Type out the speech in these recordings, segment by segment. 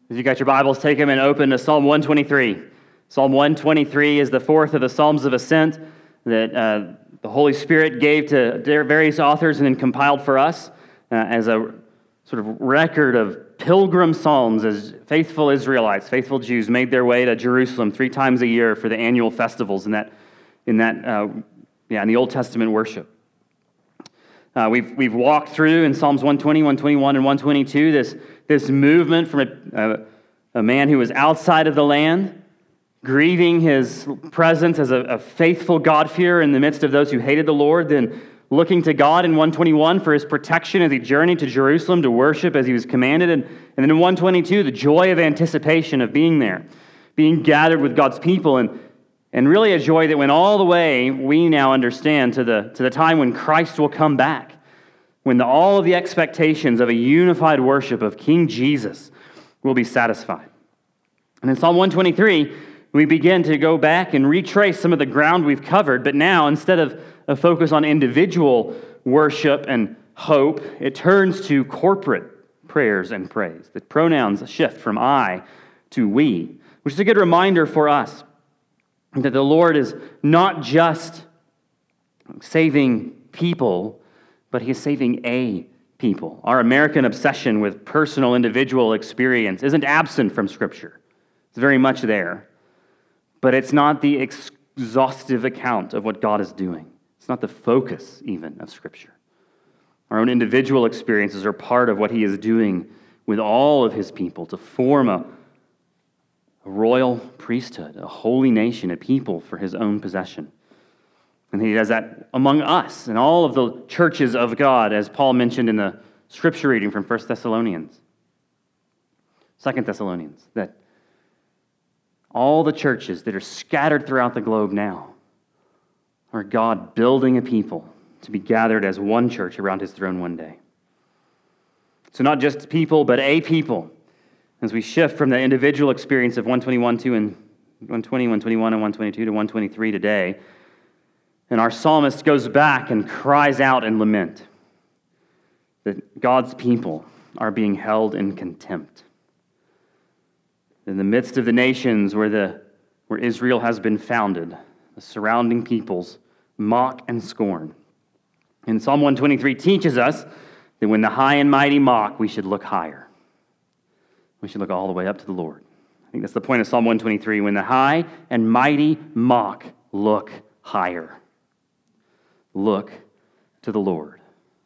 If you got your Bibles, take them and open to Psalm 123. Psalm 123 is the fourth of the Psalms of Ascent that the Holy Spirit gave to various authors and then compiled for us as a sort of record of pilgrim psalms as faithful Israelites, faithful Jews made their way to Jerusalem 3 times a year for the annual festivals in the Old Testament worship. We've walked through in Psalms 120, 121, and 122 this movement from a man who was outside of the land, grieving his presence as a faithful God-fearer in the midst of those who hated the Lord, then looking to God in 121 for his protection as he journeyed to Jerusalem to worship as he was commanded, and then in 122, the joy of anticipation of being there, being gathered with God's people, and really a joy that went all the way, we now understand, to the time when Christ will come back, when all of the expectations of a unified worship of King Jesus will be satisfied. And in Psalm 123, we begin to go back and retrace some of the ground we've covered, but now, instead of a focus on individual worship and hope, it turns to corporate prayers and praise. The pronouns shift from I to we, which is a good reminder for us that the Lord is not just saving people, but He is saving a people. Our American obsession with personal individual experience isn't absent from Scripture. It's very much there. But it's not the exhaustive account of what God is doing. It's not the focus, even, of Scripture. Our own individual experiences are part of what He is doing with all of His people to form a royal priesthood, a holy nation, a people for His own possession. And He does that among us and all of the churches of God, as Paul mentioned in the Scripture reading from 1 Thessalonians, 2 Thessalonians, that all the churches that are scattered throughout the globe now are God building a people to be gathered as one church around His throne one day. So not just people, but a people, as we shift from the individual experience of 121, 2 and 120, 121, and 122 to 123 today, and our psalmist goes back and cries out in lament that God's people are being held in contempt. In the midst of the nations where Israel has been founded, the surrounding peoples mock and scorn. And Psalm 123 teaches us that when the high and mighty mock, we should look higher. We should look all the way up to the Lord. I think that's the point of Psalm 123. When the high and mighty mock, look higher. Look to the Lord.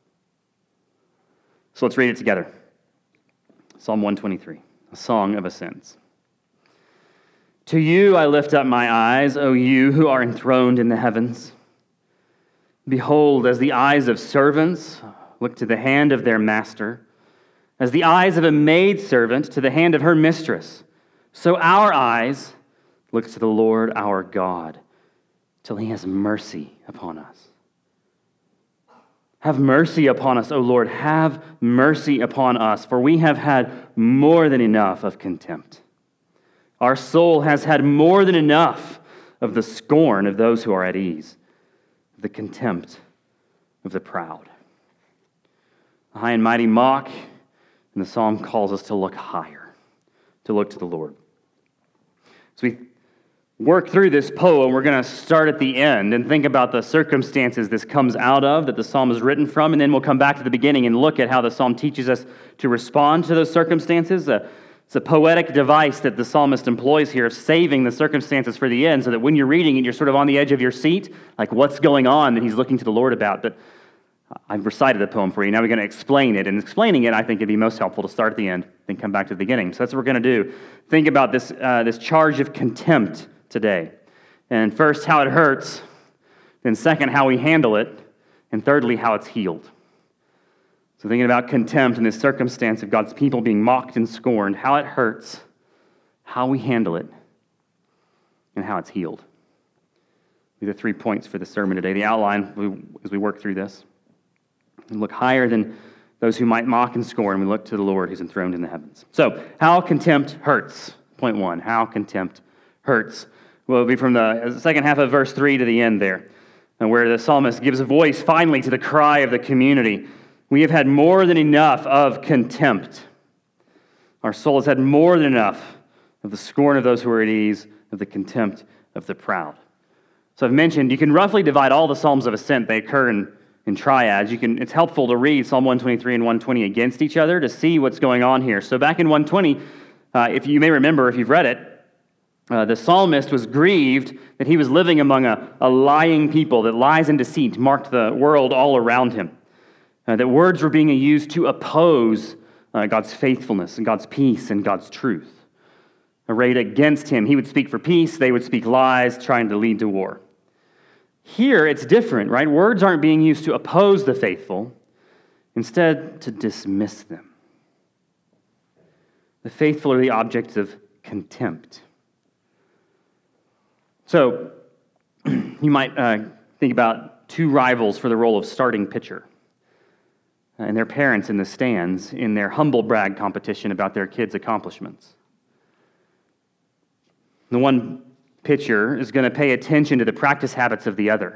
So let's read it together. Psalm 123, a song of ascents. To you I lift up my eyes, O you who are enthroned in the heavens. Behold, as the eyes of servants look to the hand of their master, as the eyes of a maidservant to the hand of her mistress, so our eyes look to the Lord our God, till He has mercy upon us. Have mercy upon us, O Lord, have mercy upon us, for we have had more than enough of contempt. Our soul has had more than enough of the scorn of those who are at ease, the contempt of the proud. The high and mighty mock, and the psalm calls us to look higher, to look to the Lord. So we work through this poem. We're going to start at the end and think about the circumstances this comes out of, that the psalm is written from, and then we'll come back to the beginning and look at how the psalm teaches us to respond to those circumstances. It's a poetic device that the psalmist employs here of saving the circumstances for the end so that when you're reading it, you're sort of on the edge of your seat, like what's going on that he's looking to the Lord about. But I've recited the poem for you. Now we're going to explain it. And explaining it, I think it'd be most helpful to start at the end, then come back to the beginning. So that's what we're going to do. Think about this charge of contempt today. And first, how it hurts. Then second, how we handle it. And thirdly, how it's healed. So thinking about contempt and this circumstance of God's people being mocked and scorned, how it hurts, how we handle it, and how it's healed. These are 3 points for the sermon today. The outline, as we work through this. We look higher than those who might mock and scorn. We look to the Lord who's enthroned in the heavens. So, how contempt hurts. Point 1, how contempt hurts. Well, it'll be from the second half of verse 3 to the end there, where the psalmist gives a voice finally to the cry of the community. We have had more than enough of contempt. Our soul has had more than enough of the scorn of those who are at ease, of the contempt of the proud. So I've mentioned you can roughly divide all the Psalms of Ascent. They occur in triads. It's helpful to read Psalm 123 and 120 against each other to see what's going on here. So back in 120, if you may remember, if you've read it, the psalmist was grieved that he was living among a lying people, that lies and deceit marked the world all around him, that words were being used to oppose God's faithfulness and God's peace and God's truth. Arrayed against him, he would speak for peace, they would speak lies, trying to lead to war. Here, it's different, right? Words aren't being used to oppose the faithful, instead to dismiss them. The faithful are the objects of contempt. So, you might think about two rivals for the role of starting pitcher, and their parents in the stands in their humble brag competition about their kids' accomplishments. The one pitcher is going to pay attention to the practice habits of the other.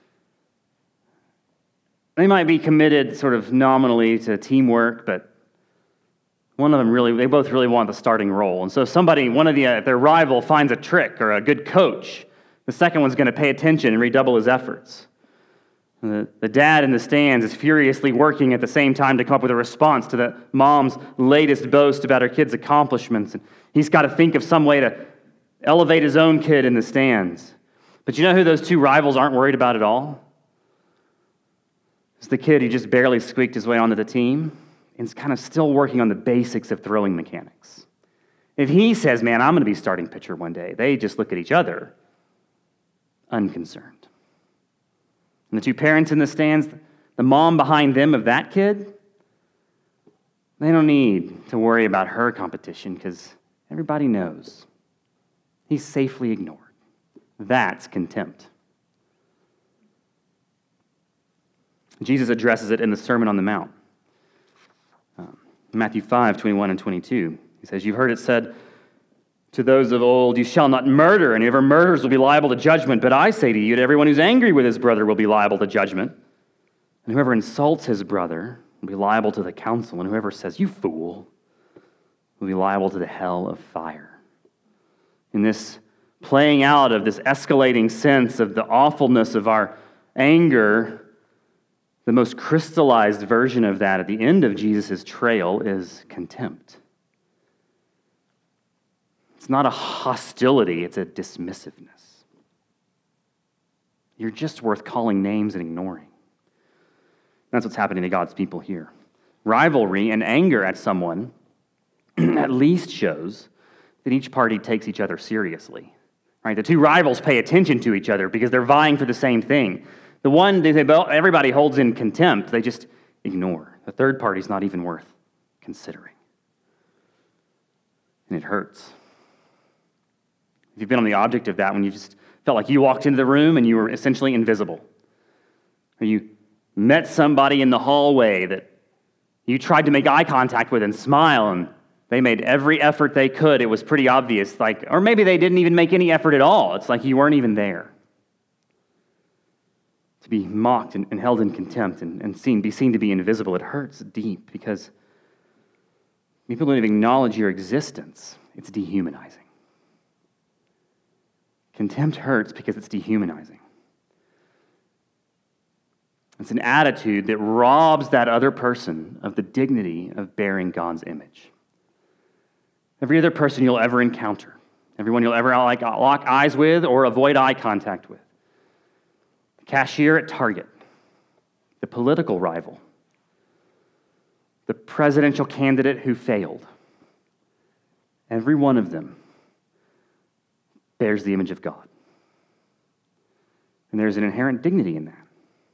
They might be committed sort of nominally to teamwork, but they both really want the starting role. And so if their rival finds a trick or a good coach, the second one's going to pay attention and redouble his efforts. The dad in the stands is furiously working at the same time to come up with a response to the mom's latest boast about her kid's accomplishments. And he's got to think of some way to elevate his own kid in the stands. But you know who those two rivals aren't worried about at all? It's the kid who just barely squeaked his way onto the team and is kind of still working on the basics of throwing mechanics. If he says, man, I'm going to be starting pitcher one day, they just look at each other, unconcerned. And the two parents in the stands, the mom behind them of that kid, they don't need to worry about her competition because everybody knows he's safely ignored. That's contempt. Jesus addresses it in the Sermon on the Mount. Matthew 5:21 and 22. He says, you've heard it said to those of old, you shall not murder, and whoever murders will be liable to judgment. But I say to you, that everyone who's angry with his brother will be liable to judgment. And whoever insults his brother will be liable to the council. And whoever says, you fool, will be liable to the hell of fire. In this playing out of this escalating sense of the awfulness of our anger, the most crystallized version of that at the end of Jesus' trail is contempt. It's not a hostility, it's a dismissiveness. You're just worth calling names and ignoring. That's what's happening to God's people here. Rivalry and anger at someone at least shows that each party takes each other seriously. Right? The two rivals pay attention to each other because they're vying for the same thing. The one everybody holds in contempt, they just ignore. The third party's not even worth considering. And it hurts. If you've been on the object of that, when you just felt like you walked into the room and you were essentially invisible, or you met somebody in the hallway that you tried to make eye contact with and smile, and they made every effort they could. It was pretty obvious, or maybe they didn't even make any effort at all. It's like you weren't even there. To be mocked and held in contempt and be seen to be invisible, it hurts deep because people don't even acknowledge your existence. It's dehumanizing. Contempt hurts because it's dehumanizing. It's an attitude that robs that other person of the dignity of bearing God's image. Every other person you'll ever encounter, everyone you'll ever lock eyes with or avoid eye contact with, the cashier at Target, the political rival, the presidential candidate who failed, every one of them bears the image of God. And there's an inherent dignity in that.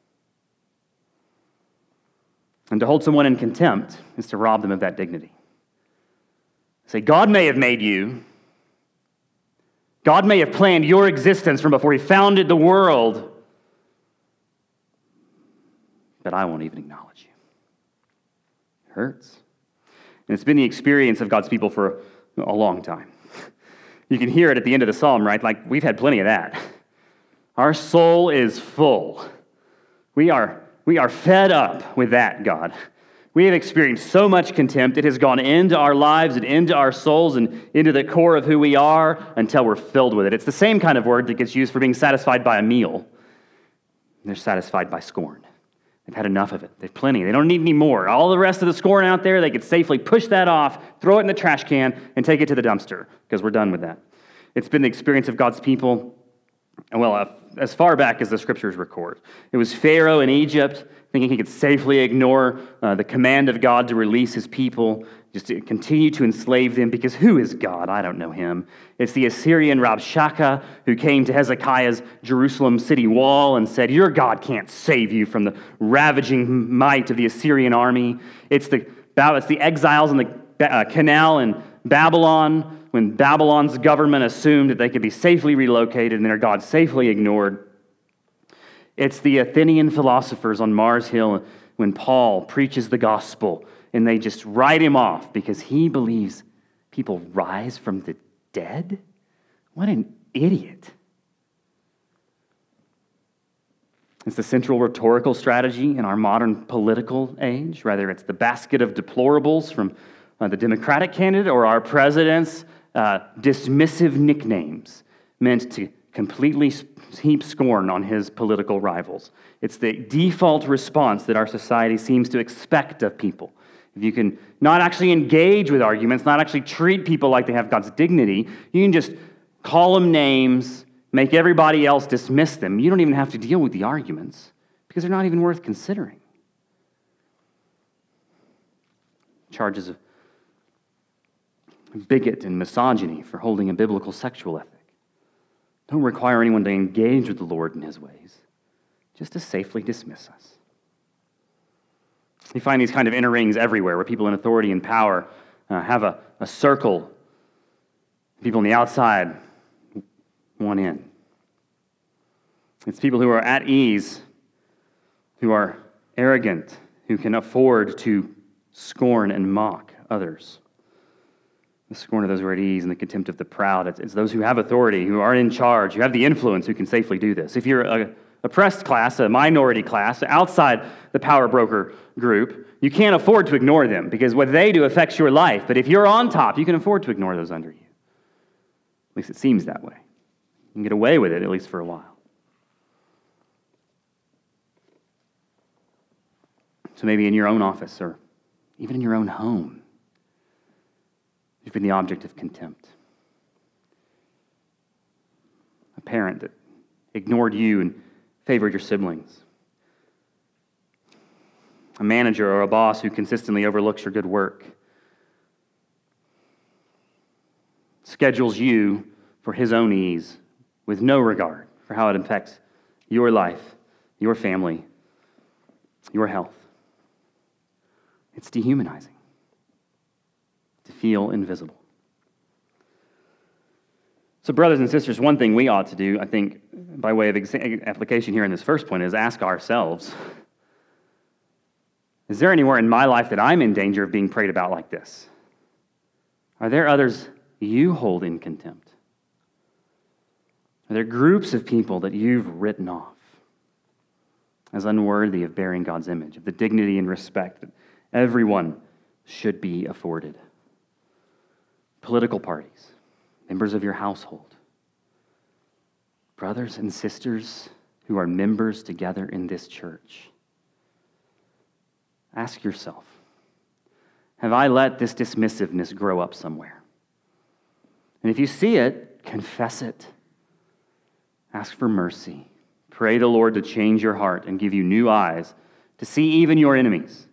And to hold someone in contempt is to rob them of that dignity. Say, God may have made you. God may have planned your existence from before he founded the world. But I won't even acknowledge you. It hurts. And it's been the experience of God's people for a long time. You can hear it at the end of the psalm, right? Like, we've had plenty of that. Our soul is full. We are fed up with that, God. We have experienced so much contempt. It has gone into our lives and into our souls and into the core of who we are until we're filled with it. It's the same kind of word that gets used for being satisfied by a meal. They're satisfied by scorn. They've had enough of it. They've plenty. They don't need any more. All the rest of the scorn out there, they could safely push that off, throw it in the trash can, and take it to the dumpster because we're done with that. It's been the experience of God's people, as far back as the scriptures record. It was Pharaoh in Egypt thinking he could safely ignore the command of God to release his people, just to continue to enslave them, because who is God? I don't know him. It's the Assyrian Rabshakeh who came to Hezekiah's Jerusalem city wall and said, your God can't save you from the ravaging might of the Assyrian army. It's the exiles in the canal in Babylon, when Babylon's government assumed that they could be safely relocated and their God safely ignored. It's the Athenian philosophers on Mars Hill when Paul preaches the gospel and they just write him off because he believes people rise from the dead? What an idiot. It's the central rhetorical strategy in our modern political age, whether it's the basket of deplorables from the Democratic candidate or our president's dismissive nicknames meant to completely heap scorn on his political rivals. It's the default response that our society seems to expect of people. If you can not actually engage with arguments, not actually treat people like they have God's dignity, you can just call them names, make everybody else dismiss them. You don't even have to deal with the arguments because they're not even worth considering. Charges of bigot and misogyny for holding a biblical sexual ethic don't require anyone to engage with the Lord in his ways, just to safely dismiss us. You find these kind of inner rings everywhere where people in authority and power have a circle. People on the outside, one in. It's people who are at ease, who are arrogant, who can afford to scorn and mock others. The scorn of those who are at ease and the contempt of the proud. It's those who have authority, who are in charge, who have the influence, who can safely do this. If you're an oppressed class, a minority class, outside the power broker group, you can't afford to ignore them because what they do affects your life. But if you're on top, you can afford to ignore those under you. At least it seems that way. You can get away with it, at least for a while. So maybe in your own office or even in your own home, you've been the object of contempt. A parent that ignored you and favored your siblings. A manager or a boss who consistently overlooks your good work. Schedules you for his own ease with no regard for how it affects your life, your family, your health. It's dehumanizing to feel invisible. So brothers and sisters, one thing we ought to do, I think, by way of application here in this first point, is ask ourselves, is there anywhere in my life that I'm in danger of being prayed about like this? Are there others you hold in contempt? Are there groups of people that you've written off as unworthy of bearing God's image, of the dignity and respect that everyone should be afforded? Political parties, members of your household, brothers and sisters who are members together in this church. Ask yourself, have I let this dismissiveness grow up somewhere? And if you see it, confess it. Ask for mercy. Pray the Lord to change your heart and give you new eyes to see even your enemies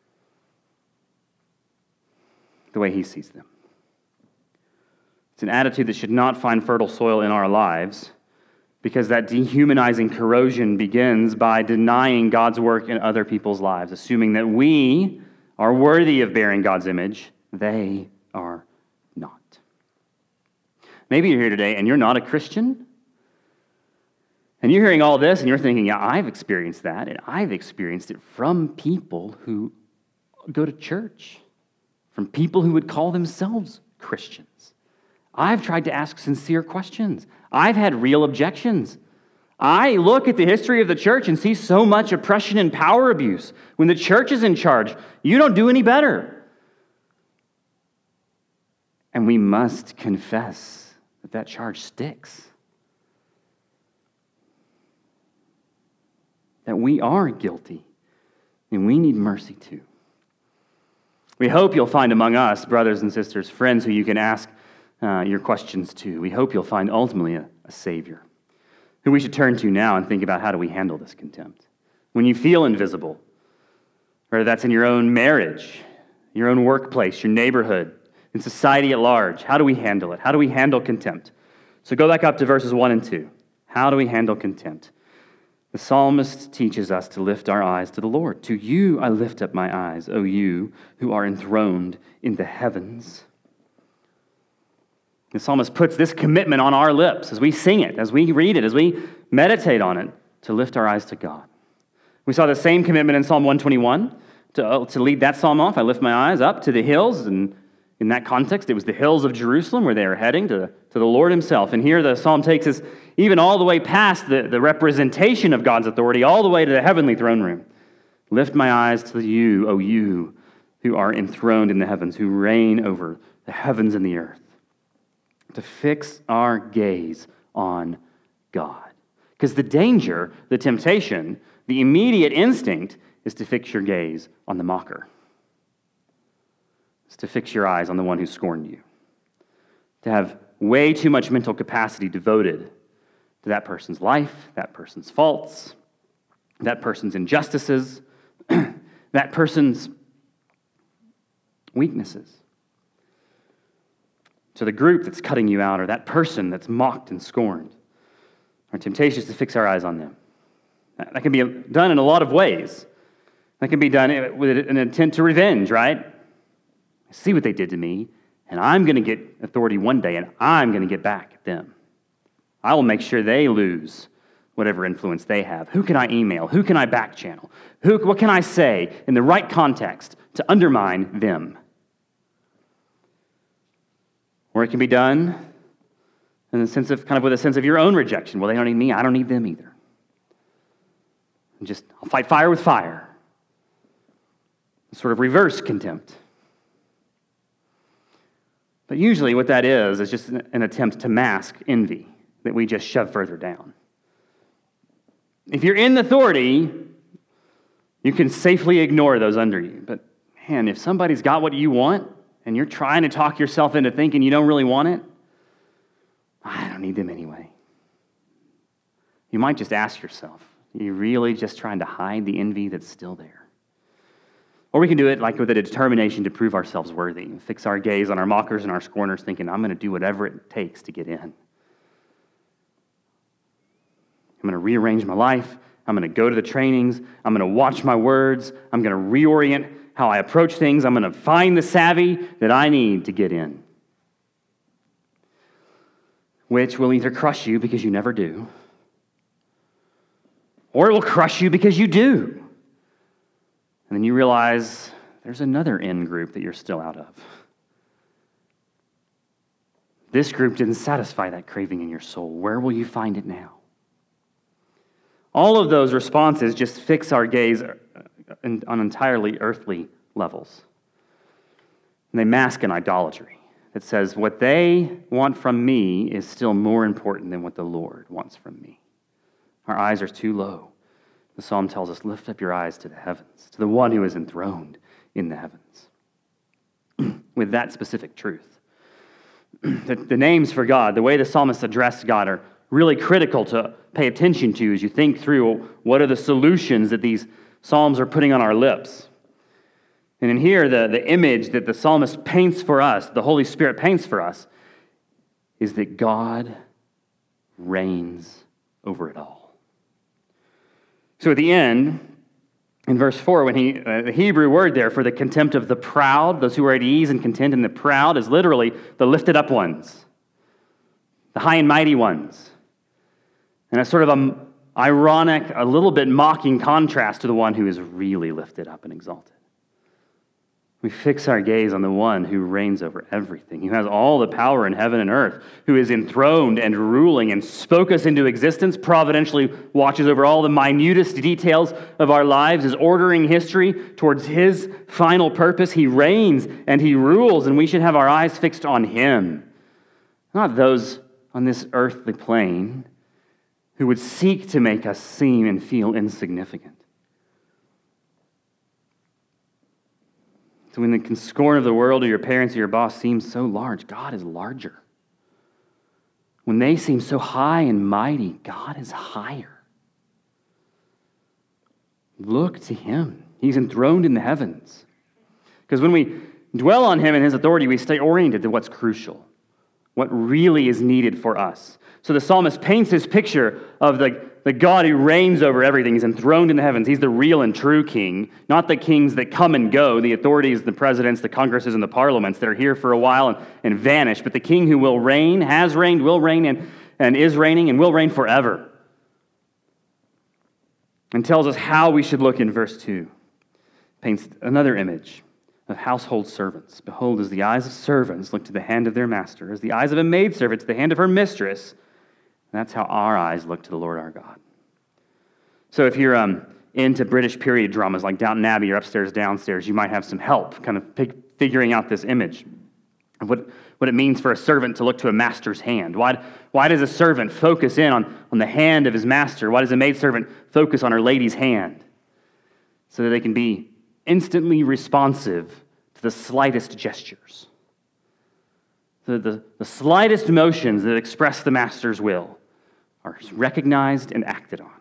the way he sees them. It's an attitude that should not find fertile soil in our lives, because that dehumanizing corrosion begins by denying God's work in other people's lives, assuming that we are worthy of bearing God's image. They are not. Maybe you're here today and you're not a Christian, and you're hearing all this and you're thinking, yeah, I've experienced that, and I've experienced it from people who go to church, from people who would call themselves Christians. I've tried to ask sincere questions. I've had real objections. I look at the history of the church and see so much oppression and power abuse. When the church is in charge, you don't do any better. And we must confess that that charge sticks. That we are guilty and we need mercy too. We hope you'll find among us, brothers and sisters, friends who you can ask your questions to. We hope you'll find ultimately a Savior who we should turn to now and think about how do we handle this contempt. When you feel invisible, whether that's in your own marriage, your own workplace, your neighborhood, in society at large, how do we handle it? How do we handle contempt? So go back up to verses 1 and 2. How do we handle contempt? The psalmist teaches us to lift our eyes to the Lord. To you I lift up my eyes, O you who are enthroned in the heavens. The psalmist puts this commitment on our lips as we sing it, as we read it, as we meditate on it, to lift our eyes to God. We saw the same commitment in Psalm 121 to lead that psalm off. I lift my eyes up to the hills, and in that context, it was the hills of Jerusalem where they are heading to the Lord himself. And here the psalm takes us even all the way past the representation of God's authority, all the way to the heavenly throne room. Lift my eyes to you, O you who are enthroned in the heavens, who reign over the heavens and the earth. To fix our gaze on God. Because the danger, the temptation, the immediate instinct is to fix your gaze on the mocker. It's to fix your eyes on the one who scorned you. To have way too much mental capacity devoted to that person's life, that person's faults, that person's injustices, that person's weaknesses. To the group that's cutting you out, or that person that's mocked and scorned. Our temptation is to fix our eyes on them. That can be done in a lot of ways. That can be done with an intent to revenge, right? I see what they did to me, and I'm going to get authority one day, and I'm going to get back at them. I will make sure they lose whatever influence they have. Who can I email? Who can I back channel? What can I say in the right context to undermine them? Or it can be done in the sense of with a sense of your own rejection. Well, they don't need me, I don't need them either. And I'll fight fire with fire. Sort of reverse contempt. But usually what that is just an attempt to mask envy that we just shove further down. If you're in authority, you can safely ignore those under you. But man, if somebody's got what you want, and you're trying to talk yourself into thinking you don't really want it, I don't need them anyway. You might just ask yourself, are you really just trying to hide the envy that's still there? Or we can do it with a determination to prove ourselves worthy, and fix our gaze on our mockers and our scorners, thinking, I'm going to do whatever it takes to get in. I'm going to rearrange my life. I'm going to go to the trainings. I'm going to watch my words. I'm going to reorient how I approach things. I'm going to find the savvy that I need to get in. Which will either crush you because you never do, or it will crush you because you do. And then you realize there's another in group that you're still out of. This group didn't satisfy that craving in your soul. Where will you find it now? All of those responses just fix our gaze on entirely earthly levels. And they mask an idolatry that says what they want from me is still more important than what the Lord wants from me. Our eyes are too low. The psalm tells us, lift up your eyes to the heavens, to the one who is enthroned in the heavens. With that specific truth. The names for God, the way the psalmist addressed God, are really critical to pay attention to as you think through what are the solutions that these psalms are putting on our lips. And in here, the image that the psalmist paints for us, the Holy Spirit paints for us, is that God reigns over it all. So at the end, in verse 4, when the Hebrew word there for the contempt of the proud, those who are at ease and content in the proud, is literally the lifted up ones, the high and mighty ones. And it's sort of an ironic, a little bit mocking contrast to the one who is really lifted up and exalted. We fix our gaze on the one who reigns over everything, who has all the power in heaven and earth, who is enthroned and ruling and spoke us into existence, providentially watches over all the minutest details of our lives, is ordering history towards his final purpose. He reigns and he rules, and we should have our eyes fixed on him, not those on this earthly plane who would seek to make us seem and feel insignificant. So when the scorn of the world or your parents or your boss seems so large, God is larger. When they seem so high and mighty, God is higher. Look to him. He's enthroned in the heavens. Because when we dwell on him and his authority, we stay oriented to what's crucial, what really is needed for us. So the psalmist paints this picture of the God who reigns over everything. He's enthroned in the heavens. He's the real and true king, not the kings that come and go, the authorities, the presidents, the congresses, and the parliaments that are here for a while and vanish, but the king who will reign, has reigned, will reign, and is reigning, and will reign forever. And tells us how we should look in verse 2. Paints another image of household servants. Behold, as the eyes of servants look to the hand of their master, as the eyes of a maidservant to the hand of her mistress, that's how our eyes look to the Lord our God. So if you're into British period dramas like Downton Abbey or Upstairs, Downstairs, you might have some help kind of figuring out this image of what it means for a servant to look to a master's hand. Why does a servant focus in on the hand of his master? Why does a maidservant focus on her lady's hand? So that they can be instantly responsive to the slightest gestures. The slightest motions that express the master's will are recognized and acted on.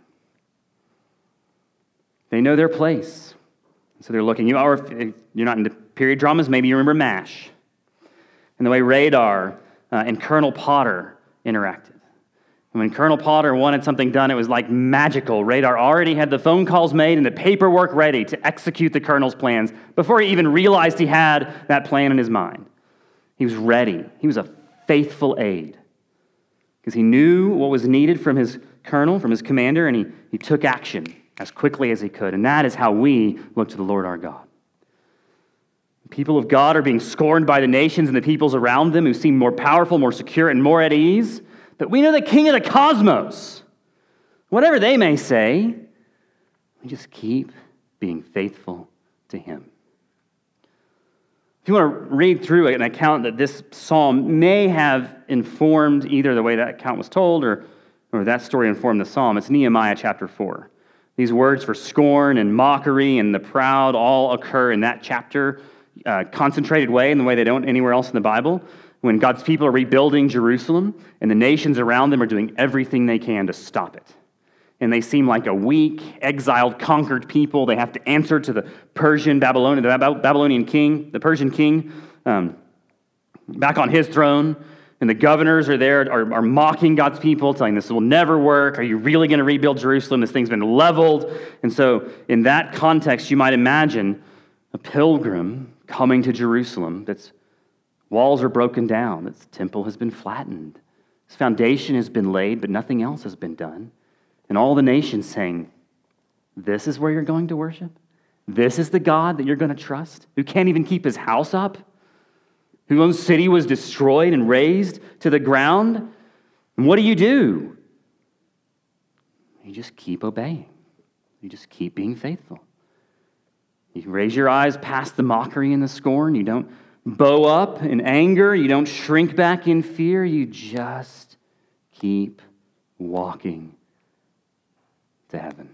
They know their place. So they're looking. Or if you're not into period dramas, maybe you remember MASH and the way Radar and Colonel Potter interacted. And when Colonel Potter wanted something done, it was like magical. Radar already had the phone calls made and the paperwork ready to execute the colonel's plans before he even realized he had that plan in his mind. He was ready. He was a faithful aide because he knew what was needed from his colonel, from his commander, and he took action as quickly as he could. And that is how we look to the Lord our God. The people of God are being scorned by the nations and the peoples around them who seem more powerful, more secure, and more at ease. But we know the King of the cosmos. Whatever they may say, we just keep being faithful to him. If you want to read through an account that this psalm may have informed either the way that account was told or that story informed the psalm, it's Nehemiah chapter 4. These words for scorn and mockery and the proud all occur in that chapter, concentrated way in the way they don't anywhere else in the Bible, when God's people are rebuilding Jerusalem and the nations around them are doing everything they can to stop it. And they seem like a weak, exiled, conquered people. They have to answer to the Babylonian king, the Persian king, back on his throne. And the governors are there, are mocking God's people, telling this will never work. Are you really going to rebuild Jerusalem? This thing's been leveled. And so in that context, you might imagine a pilgrim coming to Jerusalem that's walls are broken down, its temple has been flattened, its foundation has been laid, but nothing else has been done. And all the nations saying, this is where you're going to worship? This is the God that you're going to trust, who can't even keep his house up, whose own city was destroyed and razed to the ground? And what do? You just keep obeying. You just keep being faithful. You raise your eyes past the mockery and the scorn. You don't bow up in anger. You don't shrink back in fear. You just keep walking to heaven.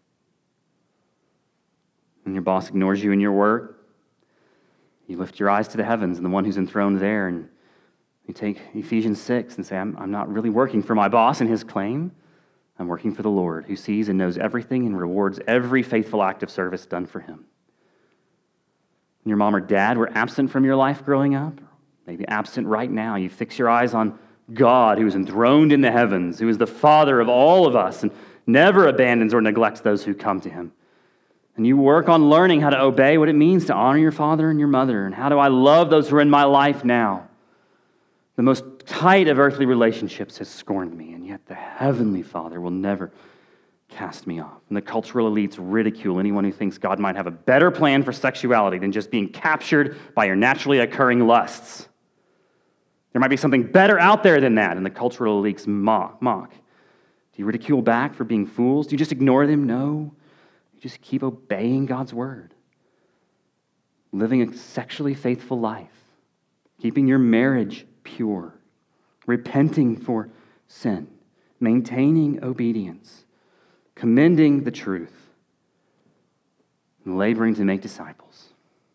When your boss ignores you in your work, you lift your eyes to the heavens and the one who's enthroned there, and you take Ephesians 6 and say, I'm not really working for my boss and his claim. I'm working for the Lord who sees and knows everything and rewards every faithful act of service done for him. When your mom or dad were absent from your life growing up, or maybe absent right now, you fix your eyes on God who is enthroned in the heavens, who is the Father of all of us and never abandons or neglects those who come to him. And you work on learning how to obey, what it means to honor your father and your mother, and how do I love those who are in my life now. The most tight of earthly relationships has scorned me, and yet the heavenly Father will never cast me off. And the cultural elites ridicule anyone who thinks God might have a better plan for sexuality than just being captured by your naturally occurring lusts. There might be something better out there than that, and the cultural elites mock. Do you ridicule back for being fools? Do you just ignore them? No. You just keep obeying God's word, living a sexually faithful life, keeping your marriage pure, repenting for sin, maintaining obedience, commending the truth, and laboring to make disciples.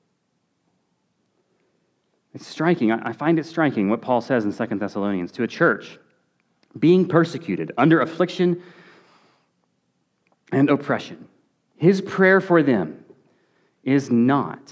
It's striking. I find it striking what Paul says in 2 Thessalonians to a church being persecuted under affliction and oppression. His prayer for them is not,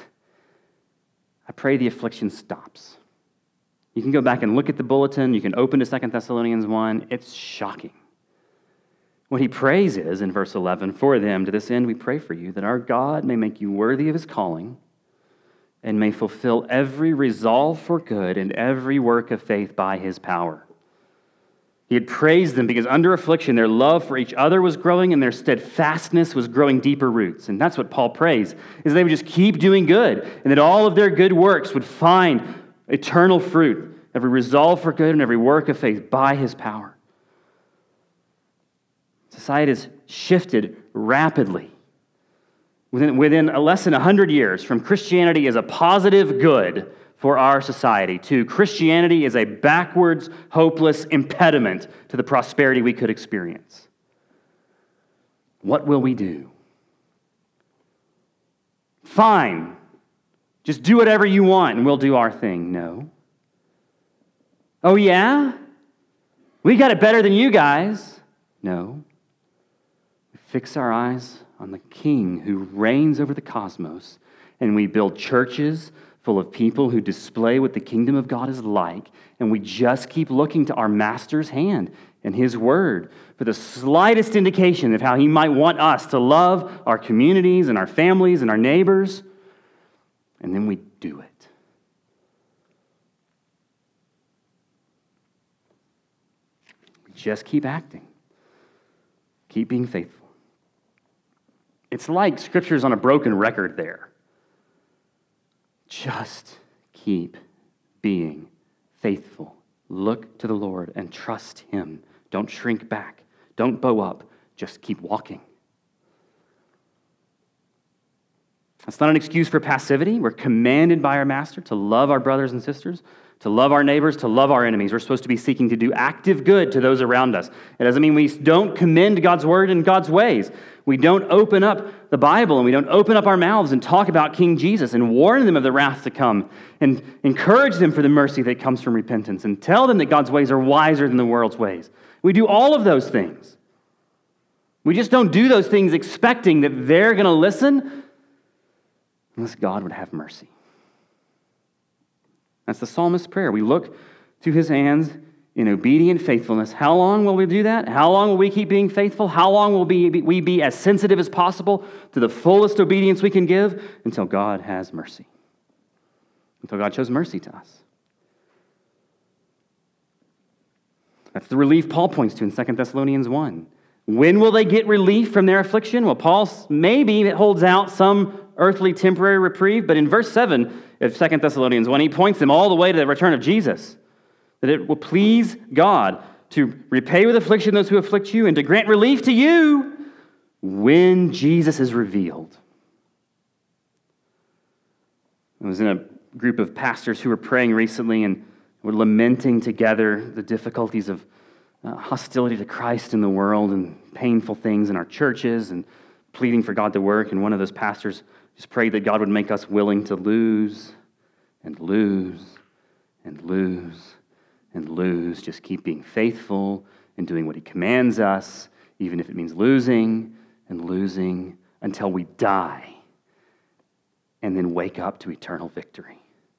I pray the affliction stops. You can go back and look at the bulletin. You can open to 2 Thessalonians 1. It's shocking. What he prays is, in verse 11, for them, to this end we pray for you, that our God may make you worthy of his calling and may fulfill every resolve for good and every work of faith by his power. He had praised them because under affliction, their love for each other was growing and their steadfastness was growing deeper roots. And that's what Paul prays, is they would just keep doing good and that all of their good works would find eternal fruit, every resolve for good and every work of faith by his power. Society has shifted rapidly. Within less than 100 years, from Christianity as a positive good for our society to Christianity is a backwards, hopeless impediment to the prosperity we could experience. What will we do? Fine. Just do whatever you want and we'll do our thing. No. Oh yeah? We got it better than you guys. No. We fix our eyes on the King who reigns over the cosmos, and we build churches full of people who display what the kingdom of God is like, and we just keep looking to our Master's hand and his word for the slightest indication of how he might want us to love our communities and our families and our neighbors, and then we do it. We just keep acting, keep being faithful. It's like Scripture's on a broken record there. Just keep being faithful. Look to the Lord and trust him. Don't shrink back. Don't bow up. Just keep walking. That's not an excuse for passivity. We're commanded by our Master to love our brothers and sisters, to love our neighbors, to love our enemies. We're supposed to be seeking to do active good to those around us. It doesn't mean we don't commend God's word and God's ways. We don't open up the Bible and we don't open up our mouths and talk about King Jesus and warn them of the wrath to come and encourage them for the mercy that comes from repentance and tell them that God's ways are wiser than the world's ways. We do all of those things. We just don't do those things expecting that they're going to listen unless God would have mercy. That's the psalmist's prayer. We look to his hands in obedient faithfulness. How long will we do that? How long will we keep being faithful? How long will we be as sensitive as possible to the fullest obedience we can give until God has mercy? Until God shows mercy to us. That's the relief Paul points to in 2 Thessalonians 1. When will they get relief from their affliction? Well, Paul maybe holds out some earthly temporary reprieve, but in verse 7 of 2 Thessalonians 1, he points them all the way to the return of Jesus. That it will please God to repay with affliction those who afflict you and to grant relief to you when Jesus is revealed. I was in a group of pastors who were praying recently and were lamenting together the difficulties of hostility to Christ in the world and painful things in our churches and pleading for God to work. And one of those pastors just prayed that God would make us willing to lose and lose and lose and lose. Just keep being faithful and doing what he commands us, even if it means losing and losing until we die and then wake up to eternal victory.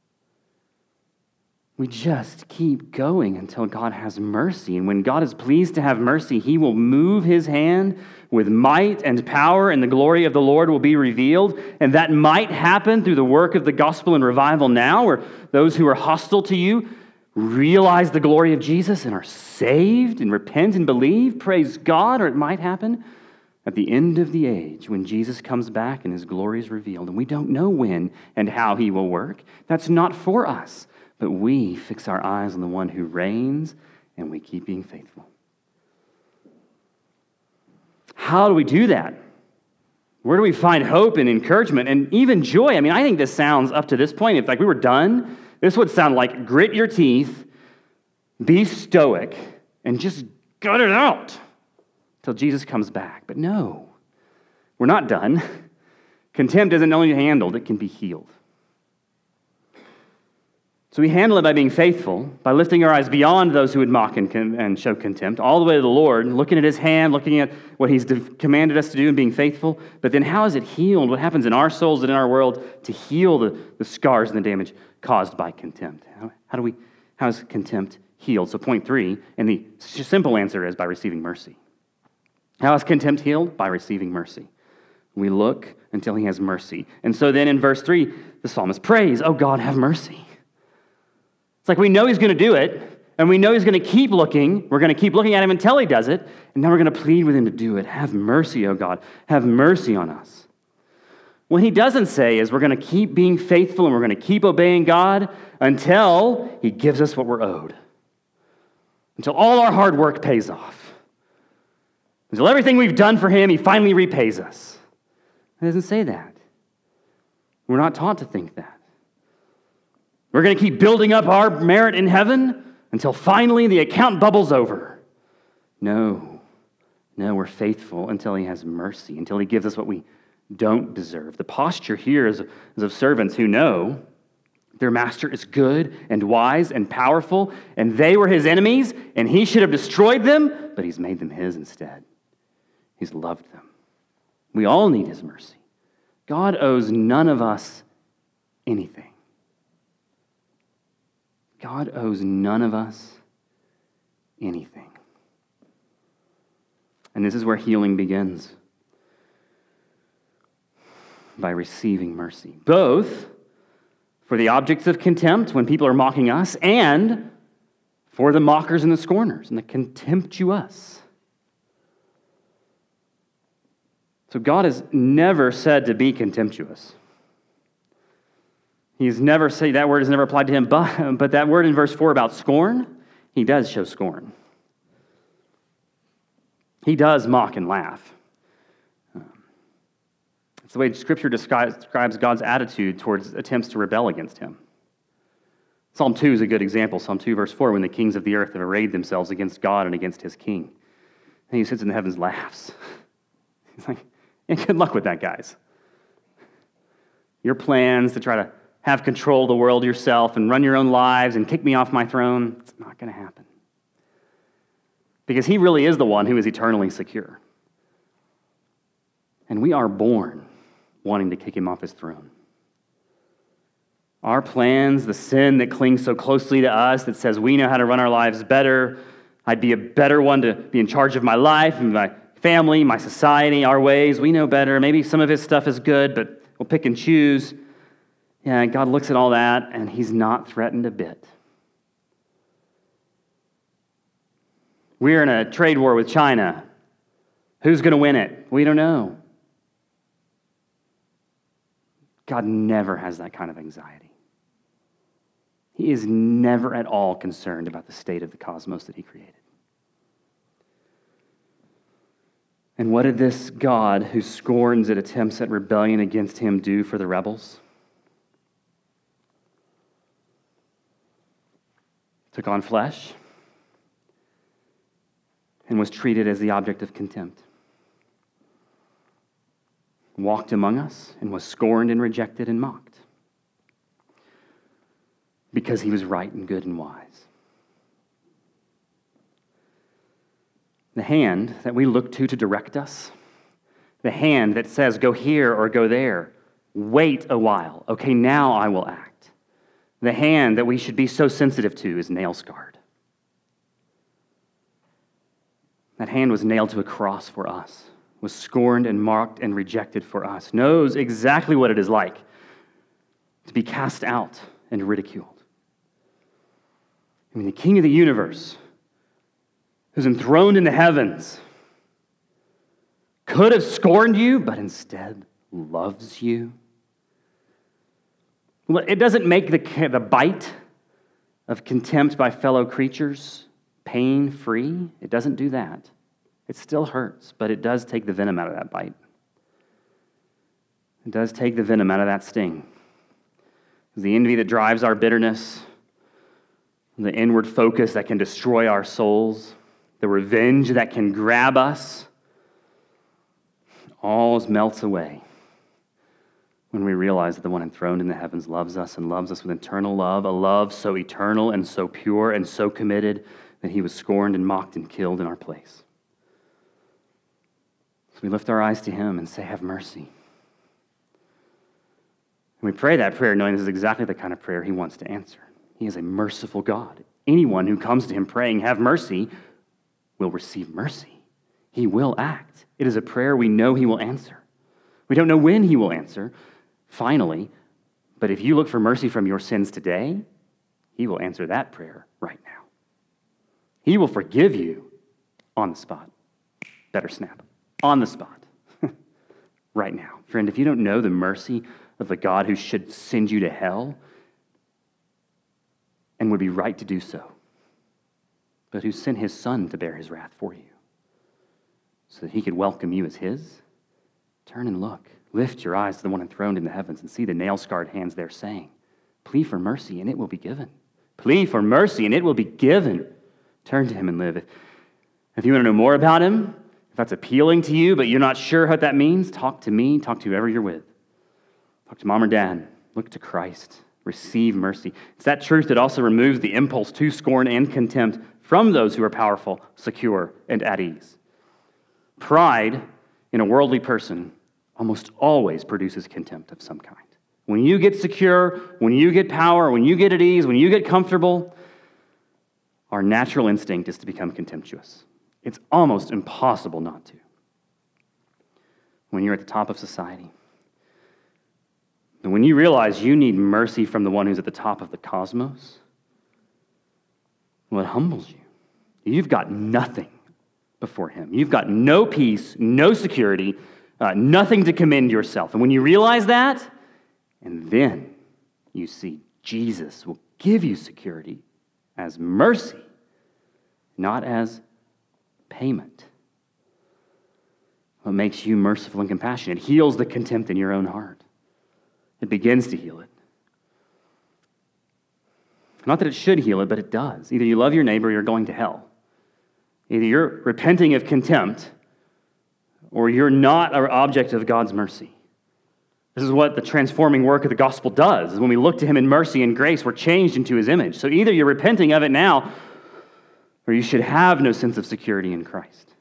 We just keep going until God has mercy. And when God is pleased to have mercy, he will move his hand with might and power, and the glory of the Lord will be revealed. And that might happen through the work of the gospel and revival now, where those who are hostile to you realize the glory of Jesus and are saved and repent and believe, praise God, or it might happen at the end of the age when Jesus comes back and his glory is revealed. And we don't know when and how he will work. That's not for us. But we fix our eyes on the one who reigns and we keep being faithful. How do we do that? Where do we find hope and encouragement and even joy? I mean, I think this sounds, up to this point, if we were done, this would sound like grit your teeth, be stoic, and just gut it out till Jesus comes back. But no, we're not done. Contempt isn't only handled, it can be healed. So we handle it by being faithful, by lifting our eyes beyond those who would mock and show contempt, all the way to the Lord, looking at his hand, looking at what he's commanded us to do and being faithful. But then how is it healed? What happens in our souls and in our world to heal the scars and the damage caused by contempt? How is contempt healed? So point 3, and the simple answer is by receiving mercy. How is contempt healed? By receiving mercy. We look until he has mercy. And so then in verse 3, the psalmist prays, "Oh God, have mercy." It's like we know he's going to do it, and we know he's going to keep looking. We're going to keep looking at him until he does it, and then we're going to plead with him to do it. Have mercy, oh God. Have mercy on us. What he doesn't say is we're going to keep being faithful and we're going to keep obeying God until he gives us what we're owed. Until all our hard work pays off. Until everything we've done for him, he finally repays us. It doesn't say that. We're not taught to think that. We're going to keep building up our merit in heaven until finally the account bubbles over. No, we're faithful until he has mercy, until he gives us what we don't deserve. The posture here is of servants who know their master is good and wise and powerful, and they were his enemies, and he should have destroyed them, but he's made them his instead. He's loved them. We all need his mercy. God owes none of us anything. God owes none of us anything. And this is where healing begins. By receiving mercy. Both for the objects of contempt when people are mocking us and for the mockers and the scorners and the contemptuous. So God has never said to be contemptuous. He's never said, that word is never applied to him, but that word in verse 4 about scorn, he does show scorn. He does mock and laugh. It's the way Scripture describes God's attitude towards attempts to rebel against him. Psalm 2 is a good example. Psalm 2, verse 4, when the kings of the earth have arrayed themselves against God and against his king. And he sits in the heavens and laughs. He's like, yeah, good luck with that, guys. Your plans to try to have control of the world yourself and run your own lives and kick me off my throne, it's not going to happen. Because he really is the one who is eternally secure. And we are born wanting to kick him off his throne. Our plans, the sin that clings so closely to us, that says we know how to run our lives better, I'd be a better one to be in charge of my life and my family, my society, our ways, we know better. Maybe some of his stuff is good, but we'll pick and choose. Yeah, God looks at all that, and he's not threatened a bit. We're in a trade war with China. Who's going to win it? We don't know. God never has that kind of anxiety. He is never at all concerned about the state of the cosmos that he created. And what did this God who scorns at attempts at rebellion against him do for the rebels? Took on flesh and was treated as the object of contempt. Walked among us and was scorned and rejected and mocked because he was right and good and wise. The hand that we look to direct us, the hand that says go here or go there, wait a while, okay, now I will act. The hand that we should be so sensitive to is nail-scarred. That hand was nailed to a cross for us, was scorned and mocked and rejected for us, knows exactly what it is like to be cast out and ridiculed. I mean, the King of the universe, who's enthroned in the heavens, could have scorned you, but instead loves you. Well, it doesn't make the bite of contempt by fellow creatures pain-free. It doesn't do that. It still hurts, but it does take the venom out of that bite. It does take the venom out of that sting. The envy that drives our bitterness, the inward focus that can destroy our souls, the revenge that can grab us, all melts away when we realize that the one enthroned in the heavens loves us and loves us with eternal love, a love so eternal and so pure and so committed that he was scorned and mocked and killed in our place. So we lift our eyes to him and say, have mercy. And we pray that prayer knowing this is exactly the kind of prayer he wants to answer. He is a merciful God. Anyone who comes to him praying, have mercy, will receive mercy. He will act. It is a prayer we know he will answer. We don't know when he will answer, finally, but if you look for mercy from your sins today, he will answer that prayer right now. He will forgive you on the spot. Better snap. On the spot. Right now. Friend, if you don't know the mercy of the God who should send you to hell and would be right to do so, but who sent his son to bear his wrath for you so that he could welcome you as his, turn and look. Lift your eyes to the one enthroned in the heavens and see the nail-scarred hands there saying, plead for mercy and it will be given. Plead for mercy and it will be given. Turn to him and live. If you want to know more about him, if that's appealing to you, but you're not sure what that means, talk to me, talk to whoever you're with. Talk to mom or dad. Look to Christ. Receive mercy. It's that truth that also removes the impulse to scorn and contempt from those who are powerful, secure, and at ease. Pride in a worldly person almost always produces contempt of some kind. When you get secure, when you get power, when you get at ease, when you get comfortable, our natural instinct is to become contemptuous. It's almost impossible not to. When you're at the top of society. And when you realize you need mercy from the one who's at the top of the cosmos, well, it humbles you. You've got nothing before him. You've got no peace, no security, nothing to commend yourself. And when you realize that, and then you see Jesus will give you security as mercy, not as payment. What makes you merciful and compassionate? It heals the contempt in your own heart. It begins to heal it. Not that it should heal it, but it does. Either you love your neighbor or you're going to hell. Either you're repenting of contempt or you're not an object of God's mercy. This is what the transforming work of the gospel does. Is when we look to him in mercy and grace, we're changed into his image. So either you're repenting of it now or you should have no sense of security in Christ.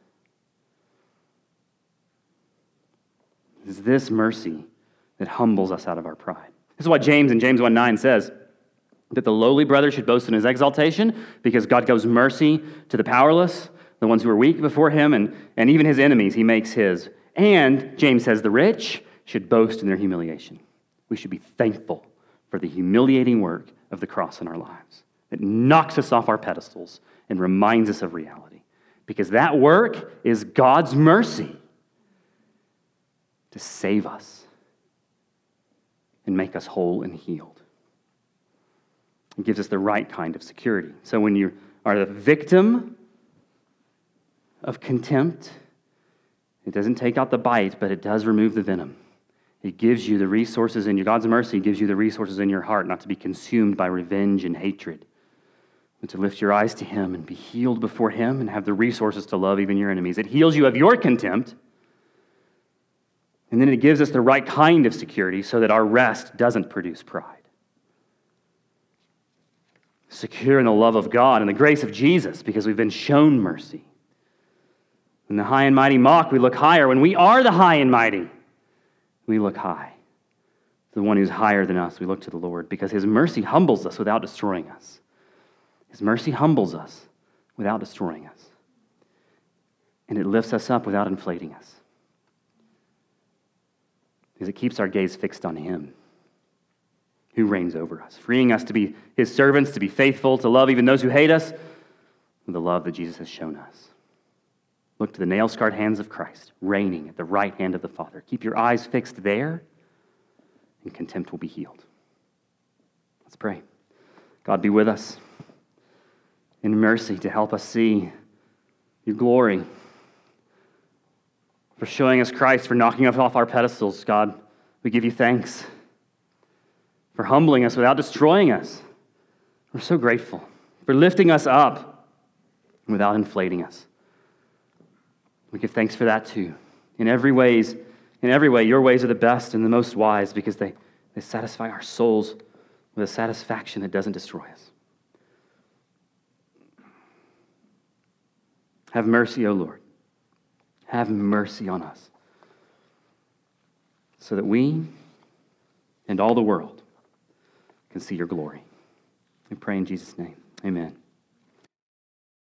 It is this mercy that humbles us out of our pride. This is why James in James 1:9 says that the lowly brother should boast in his exaltation because God gives mercy to the powerless, the ones who are weak before him, and even his enemies he makes his. And James says the rich should boast in their humiliation. We should be thankful for the humiliating work of the cross in our lives. It knocks us off our pedestals and reminds us of reality. Because that work is God's mercy to save us and make us whole and healed. It gives us the right kind of security. So when you are the victim of contempt, it doesn't take out the bite, but it does remove the venom. It gives you the resources in your God's mercy gives you the resources in your heart not to be consumed by revenge and hatred, but to lift your eyes to him and be healed before him and have the resources to love even your enemies. It heals you of your contempt, and then it gives us the right kind of security so that our rest doesn't produce pride. Secure in the love of God and the grace of Jesus because we've been shown mercy. When the high and mighty mock, we look higher. When we are the high and mighty, we look high. The one who's higher than us, we look to the Lord because his mercy humbles us without destroying us. His mercy humbles us without destroying us. And it lifts us up without inflating us. Because it keeps our gaze fixed on him, who reigns over us, freeing us to be his servants, to be faithful, to love even those who hate us with the love that Jesus has shown us. Look to the nail-scarred hands of Christ, reigning at the right hand of the Father. Keep your eyes fixed there, and contempt will be healed. Let's pray. God, be with us in mercy to help us see your glory, for showing us Christ, for knocking us off our pedestals. God, we give you thanks for humbling us without destroying us. We're so grateful for lifting us up without inflating us. We give thanks for that too. In every way, your ways are the best and the most wise because they satisfy our souls with a satisfaction that doesn't destroy us. Have mercy, O Lord. Have mercy on us so that we and all the world can see your glory. We pray in Jesus' name. Amen.